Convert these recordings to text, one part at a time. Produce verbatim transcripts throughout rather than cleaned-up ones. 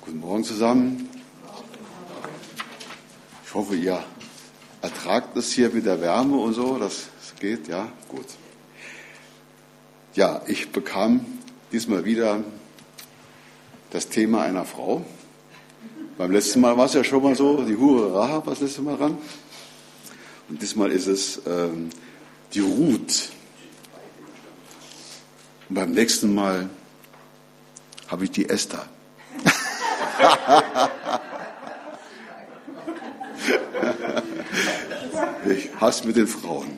Guten Morgen zusammen. Ich hoffe, ihr ertragt es hier mit der Wärme und so, das geht, ja, gut. Ja, ich bekam diesmal wieder das Thema einer Frau. Beim letzten Mal war es ja schon mal so, die Hure Rahab war das letzte Mal dran. Und diesmal ist es ähm, die Ruth. Und beim nächsten Mal habe ich die Esther. Ich hasse mit den Frauen.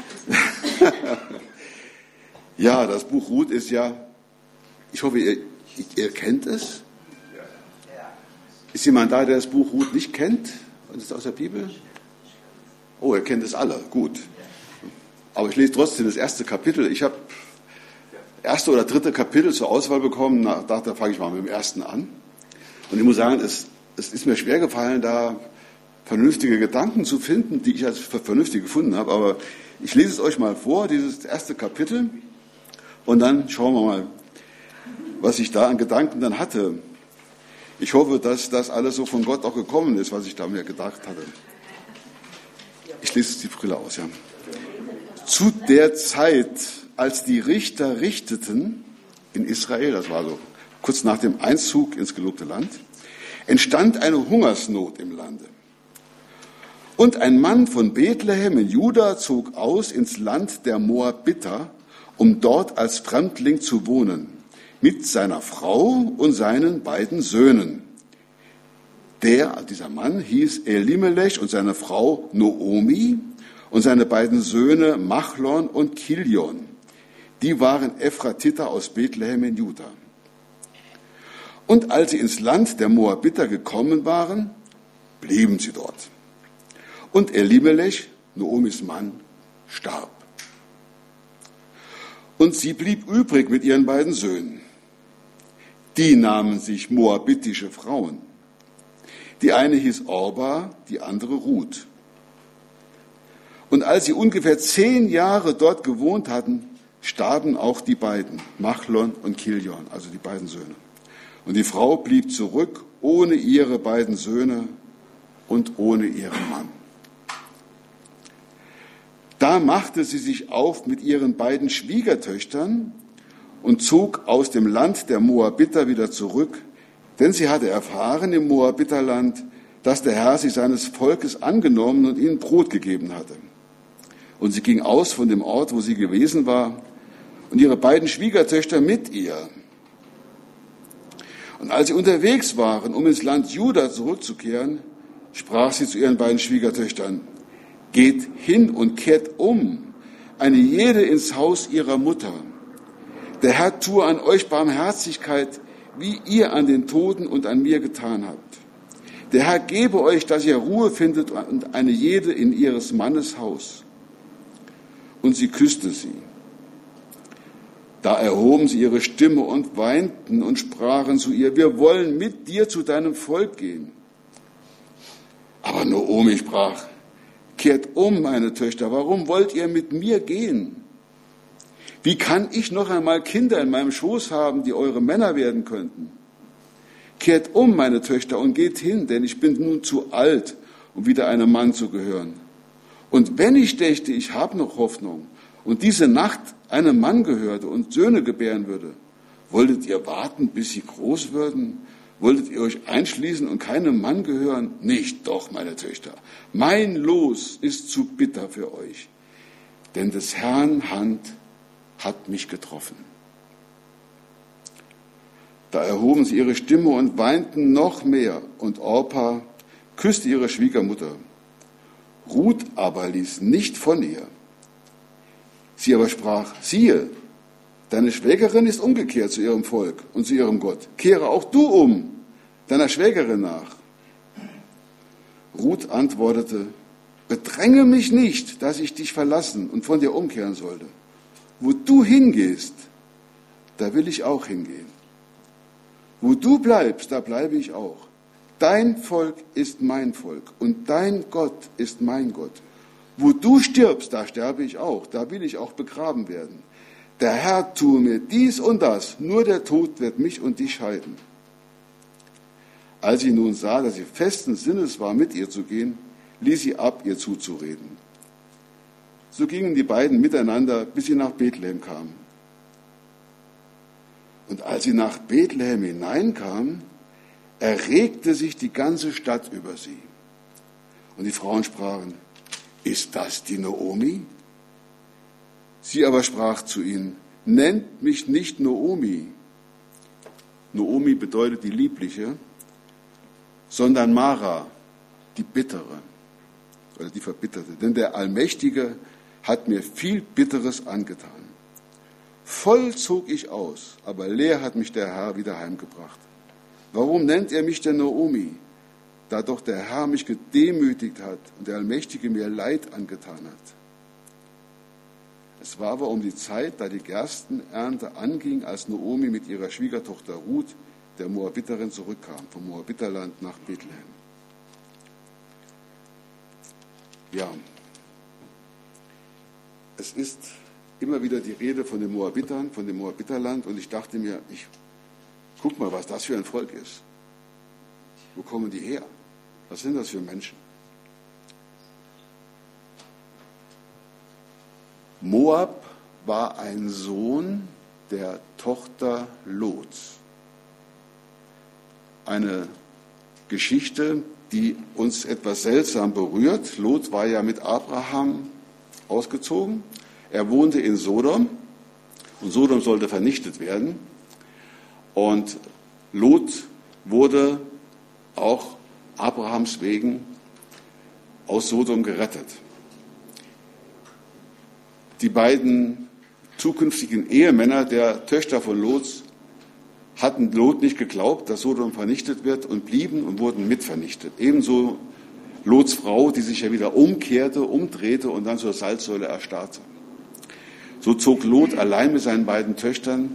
Ja, das Buch Ruth ist ja, ich hoffe, ihr, ihr kennt es. Ist jemand da, der das Buch Ruth nicht kennt? Und ist aus der Bibel? Oh, ihr kennt es alle, gut. Aber ich lese trotzdem das erste Kapitel. Ich habe erste oder dritte Kapitel zur Auswahl bekommen. Na, dachte, da fange ich mal mit dem ersten an. Und ich muss sagen, es, es ist mir schwer gefallen, da vernünftige Gedanken zu finden, die ich als vernünftig gefunden habe. Aber ich lese es euch mal vor, dieses erste Kapitel. Und dann schauen wir mal, was ich da an Gedanken dann hatte. Ich hoffe, dass das alles so von Gott auch gekommen ist, was ich da mir gedacht hatte. Ich lese jetzt die Brille aus, ja. Zu der Zeit, als die Richter richteten in Israel, das war so kurz nach dem Einzug ins gelobte Land, entstand eine Hungersnot im Lande. Und ein Mann von Bethlehem in Juda zog aus ins Land der Moabiter, um dort als Fremdling zu wohnen, mit seiner Frau und seinen beiden Söhnen. Der, dieser Mann, hieß Elimelech und seine Frau Noomi und seine beiden Söhne Machlon und Kilion. Die waren Ephratiter aus Bethlehem in Juda. Und als sie ins Land der Moabiter gekommen waren, blieben sie dort. Und Elimelech, Noomis Mann, starb. Und sie blieb übrig mit ihren beiden Söhnen. Die nahmen sich moabitische Frauen. Die eine hieß Orba, die andere Ruth. Und als sie ungefähr zehn Jahre dort gewohnt hatten, starben auch die beiden, Machlon und Kilion, also die beiden Söhne. Und die Frau blieb zurück ohne ihre beiden Söhne und ohne ihren Mann. Da machte sie sich auf mit ihren beiden Schwiegertöchtern und zog aus dem Land der Moabiter wieder zurück, denn sie hatte erfahren im Moabiterland, dass der Herr sich seines Volkes angenommen und ihnen Brot gegeben hatte. Und sie ging aus von dem Ort, wo sie gewesen war, und ihre beiden Schwiegertöchter mit ihr. Und als sie unterwegs waren, um ins Land Juda zurückzukehren, sprach sie zu ihren beiden Schwiegertöchtern: Geht hin und kehrt um, eine jede ins Haus ihrer Mutter. Der Herr tue an euch Barmherzigkeit, wie ihr an den Toten und an mir getan habt. Der Herr gebe euch, dass ihr Ruhe findet und eine jede in ihres Mannes Haus. Und sie küsste sie. Da erhoben sie ihre Stimme und weinten und sprachen zu ihr: Wir wollen mit dir zu deinem Volk gehen. Aber Noomi sprach: Kehrt um, meine Töchter, warum wollt ihr mit mir gehen? Wie kann ich noch einmal Kinder in meinem Schoß haben, die eure Männer werden könnten? Kehrt um, meine Töchter, und geht hin, denn ich bin nun zu alt, um wieder einem Mann zu gehören. Und wenn ich dächte, ich habe noch Hoffnung und diese Nacht einem Mann gehörte und Söhne gebären würde, wolltet ihr warten, bis sie groß würden? Wolltet ihr euch einschließen und keinem Mann gehören? Nicht doch, meine Töchter. Mein Los ist zu bitter für euch, denn des Herrn Hand hat mich getroffen. Da erhoben sie ihre Stimme und weinten noch mehr, und Orpa küsste ihre Schwiegermutter. Ruth aber ließ nicht von ihr. Sie aber sprach: Siehe, deine Schwägerin ist umgekehrt zu ihrem Volk und zu ihrem Gott. Kehre auch du um, deiner Schwägerin nach. Ruth antwortete: Bedränge mich nicht, dass ich dich verlassen und von dir umkehren sollte. Wo du hingehst, da will ich auch hingehen. Wo du bleibst, da bleibe ich auch. Dein Volk ist mein Volk und dein Gott ist mein Gott. Wo du stirbst, da sterbe ich auch, da will ich auch begraben werden. Der Herr tue mir dies und das, nur der Tod wird mich und dich scheiden. Als sie nun sah, dass sie festen Sinnes war, mit ihr zu gehen, ließ sie ab, ihr zuzureden. So gingen die beiden miteinander, bis sie nach Bethlehem kamen. Und als sie nach Bethlehem hineinkamen, erregte sich die ganze Stadt über sie. Und die Frauen sprachen, ist das die Naomi? Sie aber sprach zu ihnen, nennt mich nicht Naomi. Naomi bedeutet die Liebliche, sondern Mara, die Bittere oder die Verbitterte. Denn der Allmächtige hat mir viel Bitteres angetan. Voll zog ich aus, aber leer hat mich der Herr wieder heimgebracht. Warum nennt er mich denn Naomi? Da doch der Herr mich gedemütigt hat und der Allmächtige mir Leid angetan hat. Es war aber um die Zeit, da die Gerstenernte anging, als Naomi mit ihrer Schwiegertochter Ruth, der Moabiterin, zurückkam, vom Moabiterland nach Bethlehem. Ja, es ist immer wieder die Rede von den Moabitern, von dem Moabiterland, und ich dachte mir, ich guck mal, was das für ein Volk ist. Wo kommen die her? Was sind das für Menschen? Moab war ein Sohn der Tochter Lots. Eine Geschichte, die uns etwas seltsam berührt. Lot war ja mit Abraham ausgezogen. Er wohnte in Sodom und Sodom sollte vernichtet werden. Und Lot wurde auch Abrahams wegen aus Sodom gerettet. Die beiden zukünftigen Ehemänner der Töchter von Lot hatten Lot nicht geglaubt, dass Sodom vernichtet wird, und blieben und wurden mitvernichtet. Ebenso Lots Frau, die sich ja wieder umkehrte, umdrehte und dann zur Salzsäule erstarrte. So zog Lot allein mit seinen beiden Töchtern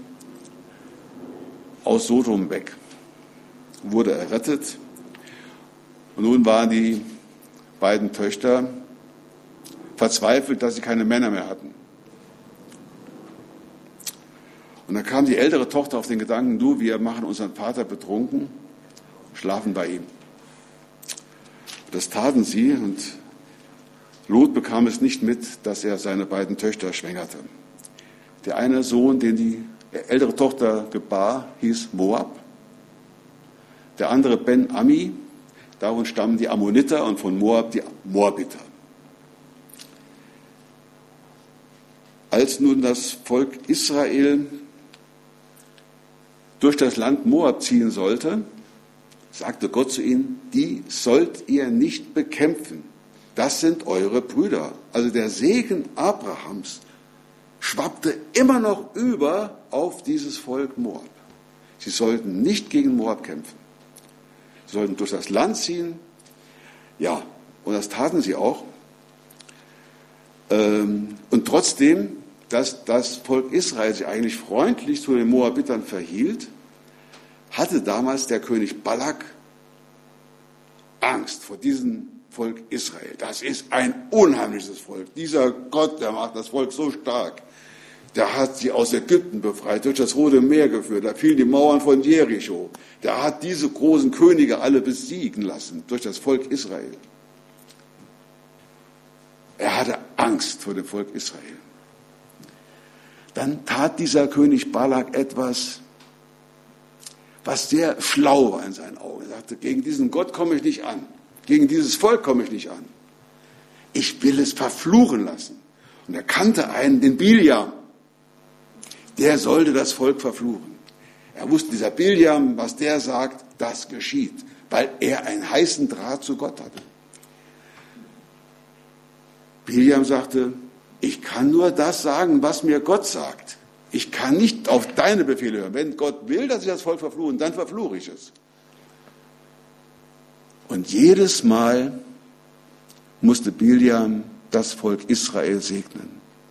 aus Sodom weg, wurde errettet. Und nun waren die beiden Töchter verzweifelt, dass sie keine Männer mehr hatten. Und dann kam die ältere Tochter auf den Gedanken, du, wir machen unseren Vater betrunken, schlafen bei ihm. Das taten sie, und Lot bekam es nicht mit, dass er seine beiden Töchter schwängerte. Der eine Sohn, den die ältere Tochter gebar, hieß Moab. Der andere Ben-Ami, davon stammen die Ammoniter, und von Moab die Moabiter. Als nun das Volk Israel durch das Land Moab ziehen sollte, sagte Gott zu ihnen, die sollt ihr nicht bekämpfen. Das sind eure Brüder. Also der Segen Abrahams schwappte immer noch über auf dieses Volk Moab. Sie sollten nicht gegen Moab kämpfen. Sie sollten durch das Land ziehen. Ja, und das taten sie auch. Und trotzdem, dass das Volk Israel sich eigentlich freundlich zu den Moabitern verhielt, hatte damals der König Balak Angst vor diesem Volk Israel. Das ist ein unheimliches Volk. Dieser Gott, der macht das Volk so stark. Der hat sie aus Ägypten befreit, durch das Rote Meer geführt. Da fielen die Mauern von Jericho. Der hat diese großen Könige alle besiegen lassen durch das Volk Israel. Er hatte Angst vor dem Volk Israel. Dann tat dieser König Balak etwas, was sehr schlau war in seinen Augen. Er sagte, gegen diesen Gott komme ich nicht an. Gegen dieses Volk komme ich nicht an. Ich will es verfluchen lassen. Und er kannte einen, den Biljam. Der sollte das Volk verfluchen. Er wusste, dieser Biljam, was der sagt, das geschieht, weil er einen heißen Draht zu Gott hatte. Biljam sagte, ich kann nur das sagen, was mir Gott sagt. Ich kann nicht auf deine Befehle hören. Wenn Gott will, dass ich das Volk verfluche, dann verfluche ich es. Und jedes Mal musste Biljam das Volk Israel segnen.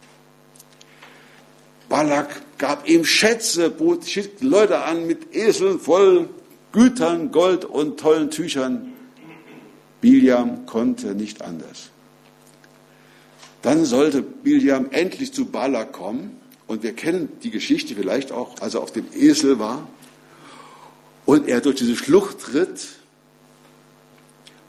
Balak gab ihm Schätze, bot, schickte Leute an mit Eseln voll Gütern, Gold und tollen Tüchern. Biljam konnte nicht anders. Dann sollte Biljam endlich zu Balak kommen. Und wir kennen die Geschichte vielleicht auch, als er auf dem Esel war und er durch diese Schlucht tritt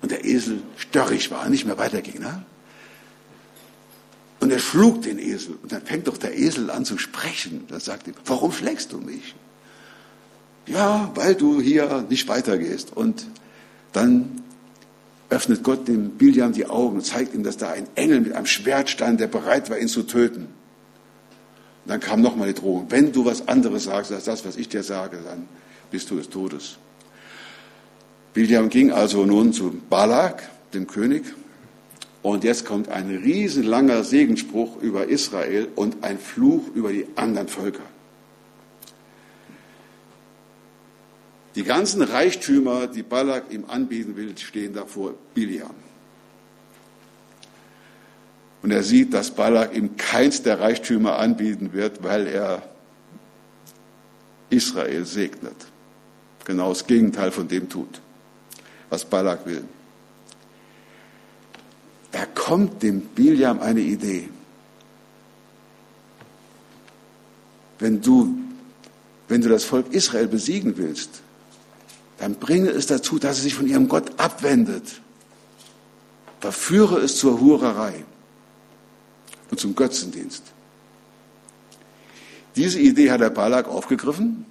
und der Esel störrig war, nicht mehr weiterging. Ne? Und er schlug den Esel. Und dann fängt doch der Esel an zu sprechen. Dann sagt er, warum schlägst du mich? Ja, weil du hier nicht weitergehst. Und dann öffnet Gott dem Biljam die Augen und zeigt ihm, dass da ein Engel mit einem Schwert stand, der bereit war, ihn zu töten. Und dann kam nochmal die Drohung, wenn du was anderes sagst als das, was ich dir sage, dann bist du des Todes. Biljam ging also nun zu Balak, dem König, und jetzt kommt ein riesenlanger Segensspruch über Israel und ein Fluch über die anderen Völker. Die ganzen Reichtümer, die Balak ihm anbieten will, stehen da vor Biljam. Und er sieht, dass Balak ihm keins der Reichtümer anbieten wird, weil er Israel segnet. Genau das Gegenteil von dem tut, was Balak will. Da kommt dem Biljam eine Idee. Wenn du, wenn du das Volk Israel besiegen willst, dann bringe es dazu, dass es sich von ihrem Gott abwendet. Verführe es zur Hurerei und zum Götzendienst. Diese Idee hat der Balak aufgegriffen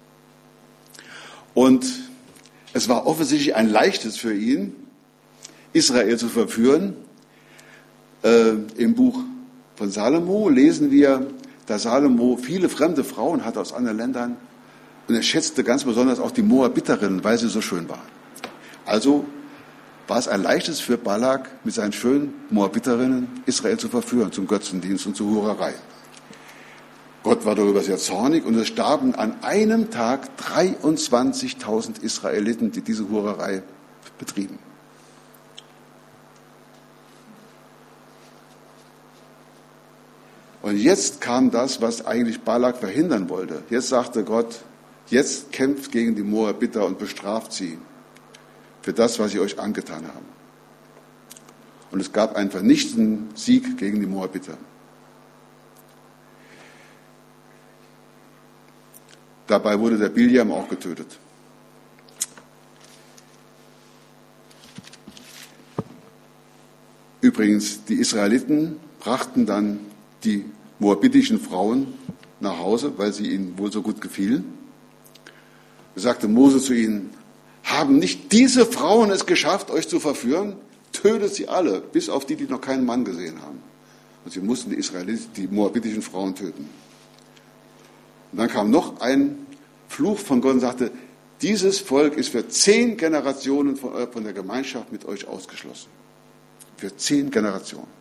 und es war offensichtlich ein leichtes für ihn, Israel zu verführen. Äh, Im Buch von Salomo lesen wir, dass Salomo viele fremde Frauen hatte aus anderen Ländern und er schätzte ganz besonders auch die Moabiterinnen, weil sie so schön waren. Also war es ein leichtes für Balak, mit seinen schönen Moabiterinnen Israel zu verführen zum Götzendienst und zur Hurerei. Gott war darüber sehr zornig und es starben an einem Tag dreiundzwanzigtausend Israeliten, die diese Hurerei betrieben. Und jetzt kam das, was eigentlich Balak verhindern wollte. Jetzt sagte Gott, jetzt kämpft gegen die Moabiter und bestraft sie für das, was sie euch angetan haben. Und es gab einen vernichtenden Sieg gegen die Moabiter. Dabei wurde der Biljam auch getötet. Übrigens, die Israeliten brachten dann die moabitischen Frauen nach Hause, weil sie ihnen wohl so gut gefielen. Da sagte Mose zu ihnen, haben nicht diese Frauen es geschafft, euch zu verführen? Tötet sie alle, bis auf die, die noch keinen Mann gesehen haben. Und sie mussten die Israeliten, die moabitischen Frauen töten. Und dann kam noch ein Fluch von Gott und sagte, dieses Volk ist für zehn Generationen von, von der Gemeinschaft mit euch ausgeschlossen. Für zehn Generationen.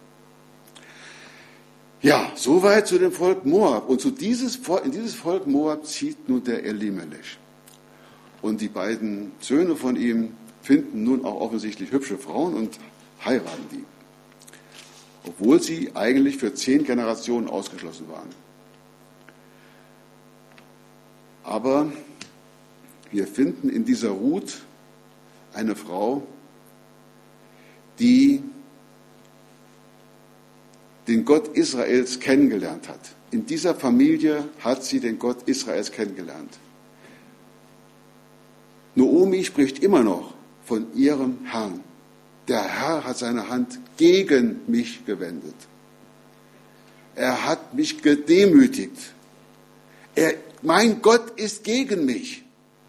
Ja, soweit zu dem Volk Moab. Und zu dieses, in dieses Volk Moab zieht nun der Elimelech. Und die beiden Söhne von ihm finden nun auch offensichtlich hübsche Frauen und heiraten die. Obwohl sie eigentlich für zehn Generationen ausgeschlossen waren. Aber wir finden in dieser Ruth eine Frau, die den Gott Israels kennengelernt hat. In dieser Familie hat sie den Gott Israels kennengelernt. Naomi spricht immer noch von ihrem Herrn. Der Herr hat seine Hand gegen mich gewendet. Er hat mich gedemütigt. Er, mein Gott ist gegen mich.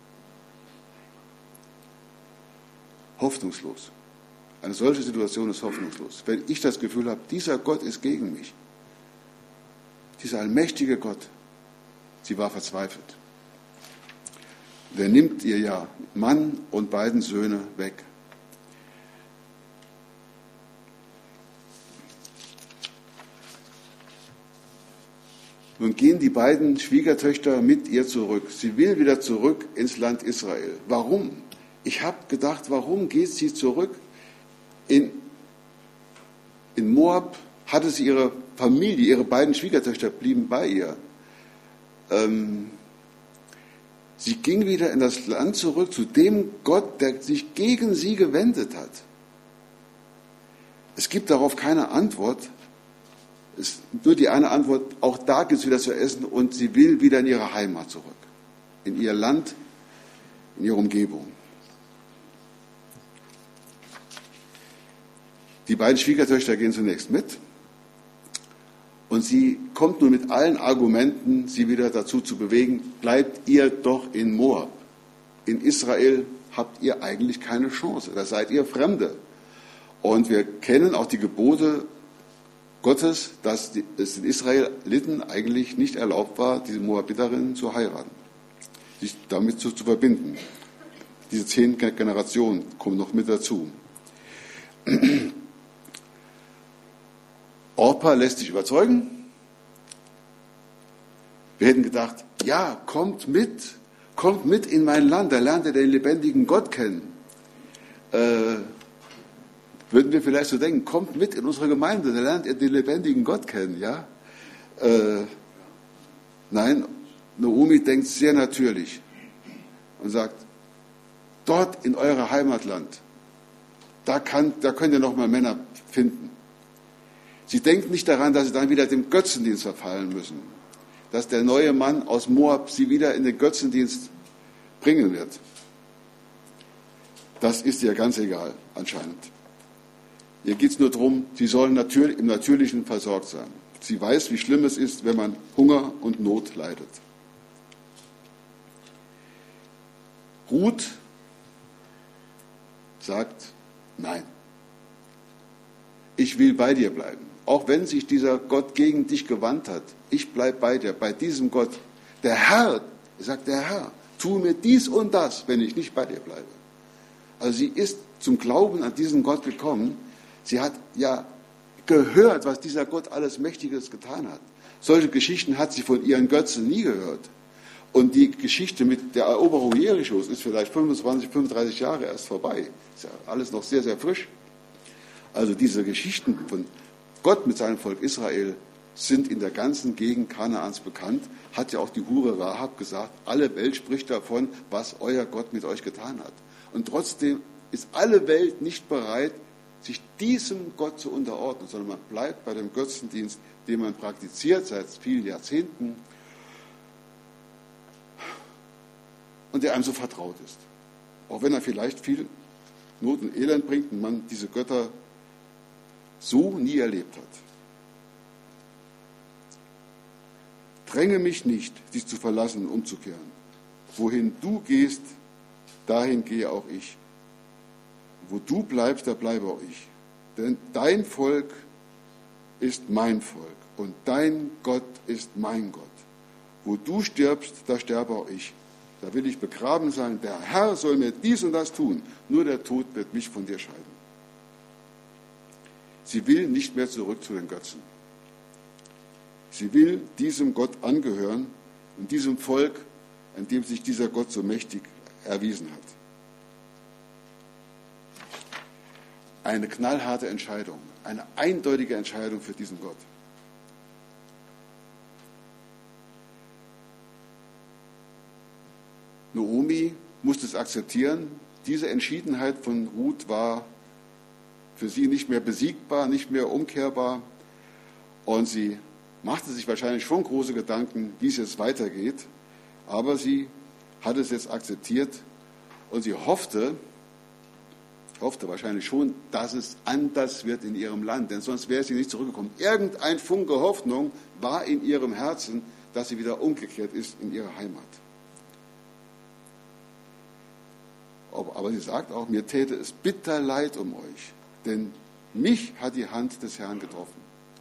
Hoffnungslos. Eine solche Situation ist hoffnungslos. Wenn ich das Gefühl habe, dieser Gott ist gegen mich. Dieser allmächtige Gott. Sie war verzweifelt. Der nimmt ihr ja Mann und beiden Söhne weg. Nun gehen die beiden Schwiegertöchter mit ihr zurück. Sie will wieder zurück ins Land Israel. Warum? Ich habe gedacht, warum geht sie zurück? In, in Moab hatte sie ihre Familie, ihre beiden Schwiegertöchter blieben bei ihr. Ähm, sie ging wieder in das Land zurück, zu dem Gott, der sich gegen sie gewendet hat. Es gibt darauf keine Antwort. Es ist nur die eine Antwort, auch da gibt es wieder zu essen und sie will wieder in ihre Heimat zurück. In ihr Land, in ihre Umgebung. Die beiden Schwiegertöchter gehen zunächst mit und sie kommt nun mit allen Argumenten, sie wieder dazu zu bewegen, bleibt ihr doch in Moab. In Israel habt ihr eigentlich keine Chance, da seid ihr Fremde. Und wir kennen auch die Gebote Gottes, dass es den Israeliten eigentlich nicht erlaubt war, diese Moabiterinnen zu heiraten, sich damit zu, zu verbinden. Diese zehn Generationen kommen noch mit dazu. Orpa lässt sich überzeugen. Wir hätten gedacht, ja, kommt mit, kommt mit in mein Land, da lernt ihr den lebendigen Gott kennen. Äh, würden wir vielleicht so denken, kommt mit in unsere Gemeinde, da lernt ihr den lebendigen Gott kennen. Ja? Äh, nein, Naomi denkt sehr natürlich und sagt, dort in euer Heimatland, da, kann, da könnt ihr noch mal Männer finden. Sie denkt nicht daran, dass sie dann wieder dem Götzendienst verfallen müssen, dass der neue Mann aus Moab sie wieder in den Götzendienst bringen wird. Das ist ihr ganz egal, anscheinend. Ihr geht es nur darum, sie sollen natürlich, im Natürlichen versorgt sein. Sie weiß, wie schlimm es ist, wenn man Hunger und Not leidet. Ruth sagt, nein, ich will bei dir bleiben. Auch wenn sich dieser Gott gegen dich gewandt hat, ich bleibe bei dir, bei diesem Gott. Der Herr, sagt der Herr, tu mir dies und das, wenn ich nicht bei dir bleibe. Also sie ist zum Glauben an diesen Gott gekommen. Sie hat ja gehört, was dieser Gott alles Mächtiges getan hat. Solche Geschichten hat sie von ihren Götzen nie gehört. Und die Geschichte mit der Eroberung Jerichos ist vielleicht fünfundzwanzig, fünfunddreißig Jahre erst vorbei. Ist ja alles noch sehr, sehr frisch. Also diese Geschichten von Gott mit seinem Volk Israel sind in der ganzen Gegend Kanaans bekannt. Hat ja auch die Hure Rahab gesagt, alle Welt spricht davon, was euer Gott mit euch getan hat. Und trotzdem ist alle Welt nicht bereit, sich diesem Gott zu unterordnen, sondern man bleibt bei dem Götzendienst, den man praktiziert seit vielen Jahrzehnten und der einem so vertraut ist. Auch wenn er vielleicht viel Not und Elend bringt und man diese Götter so nie erlebt hat. Dränge mich nicht, dich zu verlassen und umzukehren. Wohin du gehst, dahin gehe auch ich. Wo du bleibst, da bleibe auch ich. Denn dein Volk ist mein Volk und dein Gott ist mein Gott. Wo du stirbst, da sterbe auch ich. Da will ich begraben sein. Der Herr soll mir dies und das tun. Nur der Tod wird mich von dir scheiden. Sie will nicht mehr zurück zu den Götzen. Sie will diesem Gott angehören und diesem Volk, an dem sich dieser Gott so mächtig erwiesen hat. Eine knallharte Entscheidung, eine eindeutige Entscheidung für diesen Gott. Naomi musste es akzeptieren. Diese Entschiedenheit von Ruth war für sie nicht mehr besiegbar, nicht mehr umkehrbar. Und sie machte sich wahrscheinlich schon große Gedanken, wie es jetzt weitergeht. Aber sie hat es jetzt akzeptiert und sie hoffte, hoffte wahrscheinlich schon, dass es anders wird in ihrem Land, denn sonst wäre sie nicht zurückgekommen. Irgendein Funke Hoffnung war in ihrem Herzen, dass sie wieder umgekehrt ist in ihre Heimat. Aber sie sagt auch, mir täte es bitter leid um euch, denn mich hat die Hand des Herrn getroffen.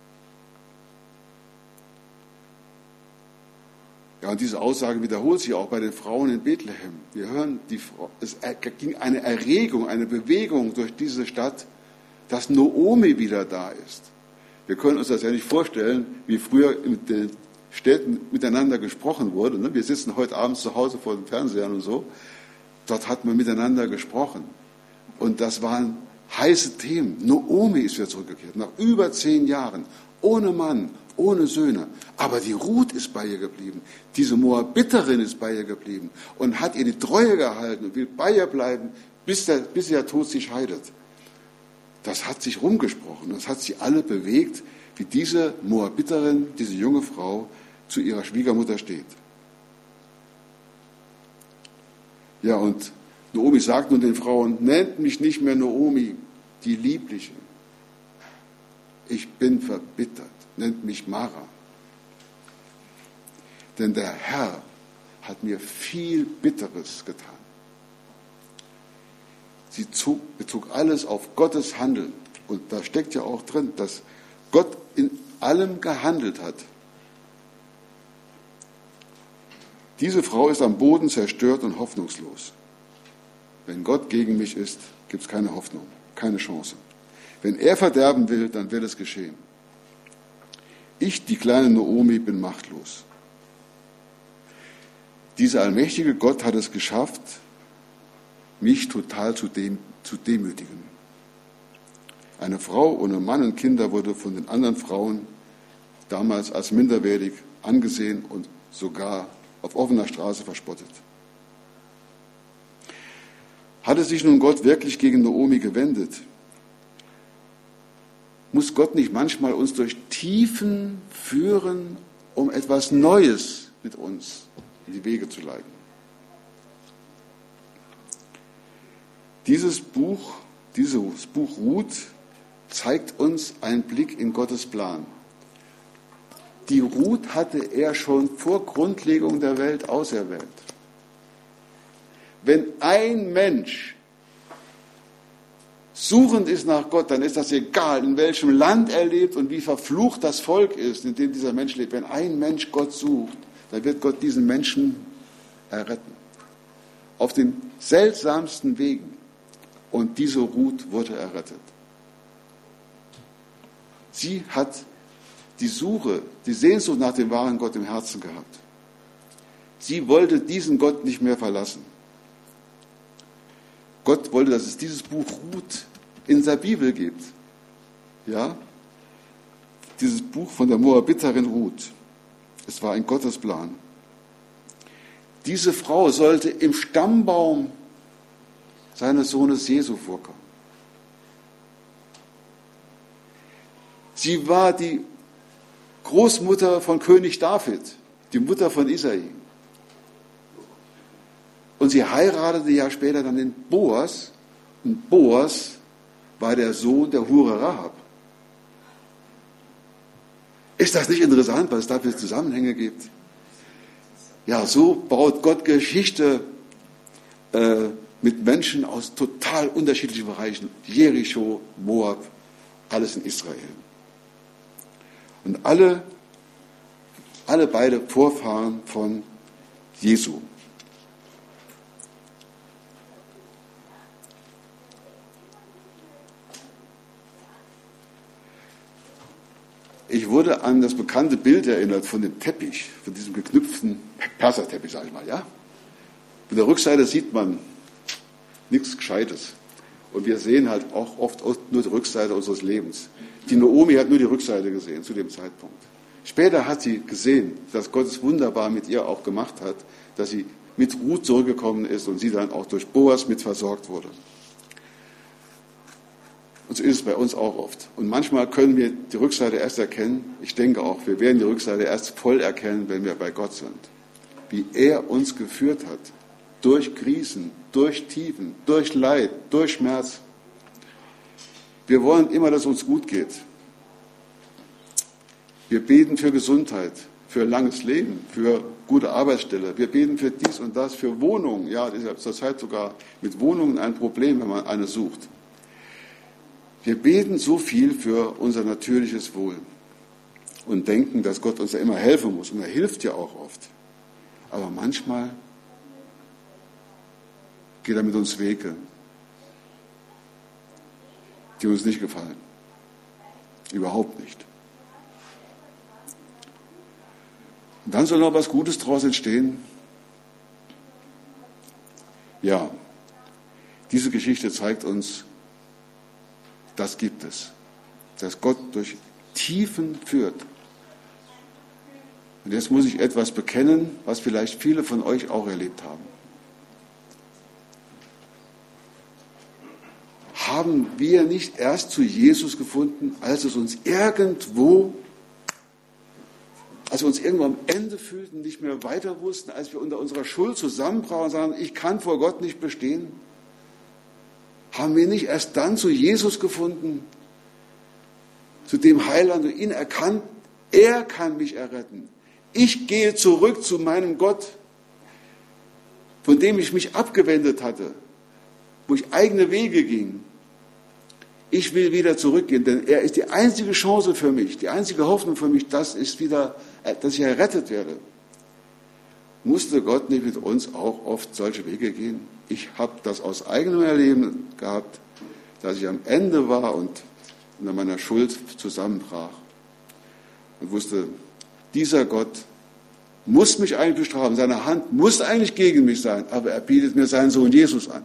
Ja, und diese Aussage wiederholt sich auch bei den Frauen in Bethlehem. Wir hören, die Frau, es ging eine Erregung, eine Bewegung durch diese Stadt, dass Naomi wieder da ist. Wir können uns das ja nicht vorstellen, wie früher in den Städten miteinander gesprochen wurde. Wir sitzen heute Abend zu Hause vor den Fernsehern und so. Dort hat man miteinander gesprochen. Und das waren heiße Themen. Naomi ist wieder zurückgekehrt, nach über zehn Jahren, ohne Mann, ohne Söhne. Aber die Ruth ist bei ihr geblieben. Diese Moabiterin ist bei ihr geblieben und hat ihr die Treue gehalten und will bei ihr bleiben, bis der, bis der Tod sie scheidet. Das hat sich rumgesprochen. Das hat sie alle bewegt, wie diese Moabiterin, diese junge Frau, zu ihrer Schwiegermutter steht. Ja, und Naomi sagt nun den Frauen, nennt mich nicht mehr Naomi, die Liebliche. ich bin verbittert, nennt mich Mara. Denn der Herr hat mir viel Bitteres getan. Sie zog, bezog alles auf Gottes Handeln. Und da steckt ja auch drin, dass Gott in allem gehandelt hat. Diese Frau ist am Boden zerstört und hoffnungslos. Wenn Gott gegen mich ist, gibt es keine Hoffnung, keine Chance. Wenn er verderben will, dann wird es geschehen. Ich, die kleine Naomi, bin machtlos. Dieser allmächtige Gott hat es geschafft, mich total zu, dem, zu demütigen. Eine Frau ohne Mann und Kinder wurde von den anderen Frauen damals als minderwertig angesehen und sogar auf offener Straße verspottet. Hatte sich nun Gott wirklich gegen Naomi gewendet? Muss Gott nicht manchmal uns durch Tiefen führen, um etwas Neues mit uns in die Wege zu leiten? Dieses Buch, dieses Buch Ruth zeigt uns einen Blick in Gottes Plan. Die Ruth hatte er schon vor Grundlegung der Welt auserwählt. Wenn ein Mensch suchend ist nach Gott, dann ist das egal, in welchem Land er lebt und wie verflucht das Volk ist, in dem dieser Mensch lebt. Wenn ein Mensch Gott sucht, dann wird Gott diesen Menschen erretten. Auf den seltsamsten Wegen. Und diese Ruth wurde errettet. Sie hat die Suche, die Sehnsucht nach dem wahren Gott im Herzen gehabt. Sie wollte diesen Gott nicht mehr verlassen. Gott wollte, dass es dieses Buch Ruth in der Bibel gibt. Ja? Dieses Buch von der Moabiterin Ruth. Es war ein Gottesplan. Diese Frau sollte im Stammbaum seines Sohnes Jesu vorkommen. Sie war die Großmutter von König David, die Mutter von Isai. Und sie heiratete ja später dann den Boas. Und Boas war der Sohn der Hure Rahab. Ist das nicht interessant, was es da für Zusammenhänge gibt? Ja, so baut Gott Geschichte äh, mit Menschen aus total unterschiedlichen Bereichen. Jericho, Moab, alles in Israel. Und alle, alle beide Vorfahren von Jesu. Ich wurde an das bekannte Bild erinnert von dem Teppich, von diesem geknüpften Perserteppich, sage ich mal, ja. Auf der Rückseite sieht man nichts Gescheites. Und wir sehen halt auch oft nur die Rückseite unseres Lebens. Die Naomi hat nur die Rückseite gesehen zu dem Zeitpunkt. Später hat sie gesehen, dass Gott es wunderbar mit ihr auch gemacht hat, dass sie mit Ruth zurückgekommen ist und sie dann auch durch Boas mit versorgt wurde. Und so ist es bei uns auch oft. Und manchmal können wir die Rückseite erst erkennen. Ich denke auch, wir werden die Rückseite erst voll erkennen, wenn wir bei Gott sind. Wie er uns geführt hat. Durch Krisen, durch Tiefen, durch Leid, durch Schmerz. Wir wollen immer, dass es uns gut geht. Wir beten für Gesundheit, für langes Leben, für gute Arbeitsstelle. Wir beten für dies und das, für Wohnungen. Ja, das ist zurzeit sogar mit Wohnungen ein Problem, wenn man eine sucht. Wir beten so viel für unser natürliches Wohl und denken, dass Gott uns ja immer helfen muss. Und er hilft ja auch oft. Aber manchmal geht er mit uns Wege, die uns nicht gefallen. Überhaupt nicht. Und dann soll noch was Gutes daraus entstehen. Ja, diese Geschichte zeigt uns, das gibt es, dass Gott durch Tiefen führt. Und jetzt muss ich etwas bekennen, was vielleicht viele von euch auch erlebt haben. Haben wir nicht erst zu Jesus gefunden, als es uns irgendwo, als wir uns irgendwo am Ende fühlten, nicht mehr weiter wussten, als wir unter unserer Schuld zusammenbrachen und sagen, ich kann vor Gott nicht bestehen? Haben wir nicht erst dann zu Jesus gefunden, zu dem Heiland und ihn erkannt, er kann mich erretten. Ich gehe zurück zu meinem Gott, von dem ich mich abgewendet hatte, wo ich eigene Wege ging. Ich will wieder zurückgehen, denn er ist die einzige Chance für mich, die einzige Hoffnung für mich, dass ich wieder, dass ich errettet werde. Musste Gott nicht mit uns auch oft solche Wege gehen? Ich habe das aus eigenem Erleben gehabt, dass ich am Ende war und unter meiner Schuld zusammenbrach und wusste, dieser Gott muss mich eigentlich bestrafen, seine Hand muss eigentlich gegen mich sein, aber er bietet mir seinen Sohn Jesus an.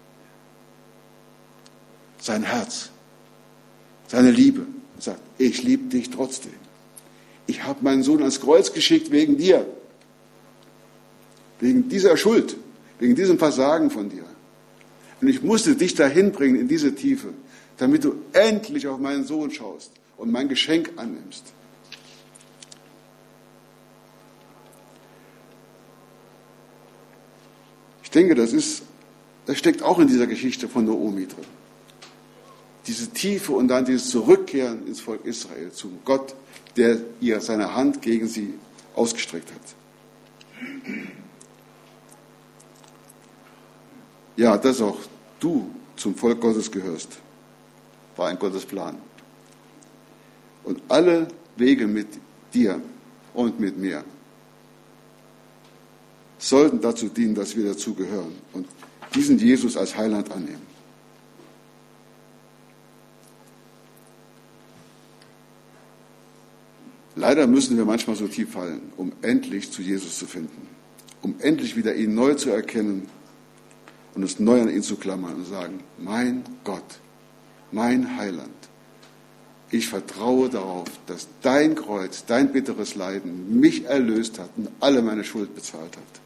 Sein Herz, seine Liebe. Er sagt, ich liebe dich trotzdem. Ich habe meinen Sohn ans Kreuz geschickt wegen dir. Wegen dieser Schuld, wegen diesem Versagen von dir. Und ich musste dich dahin bringen in diese Tiefe, damit du endlich auf meinen Sohn schaust und mein Geschenk annimmst. Ich denke, das ist, das steckt auch in dieser Geschichte von Naomi drin. Diese Tiefe und dann dieses Zurückkehren ins Volk Israel, zum Gott, der ihr seine Hand gegen sie ausgestreckt hat. Ja, dass auch du zum Volk Gottes gehörst, war ein Gottes Plan. Und alle Wege mit dir und mit mir sollten dazu dienen, dass wir dazugehören und diesen Jesus als Heiland annehmen. Leider müssen wir manchmal so tief fallen, um endlich zu Jesus zu finden, um endlich wieder ihn neu zu erkennen und uns neu an ihn zu klammern und sagen, mein Gott, mein Heiland, ich vertraue darauf, dass dein Kreuz, dein bitteres Leiden mich erlöst hat und alle meine Schuld bezahlt hat.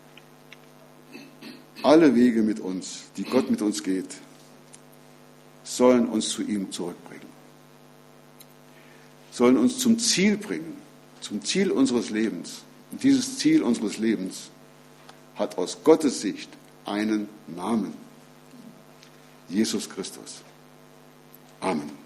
Alle Wege mit uns, die Gott mit uns geht, sollen uns zu ihm zurückbringen. Sollen uns zum Ziel bringen, zum Ziel unseres Lebens. Und dieses Ziel unseres Lebens hat aus Gottes Sicht einen Namen. Jesus Christus. Amen.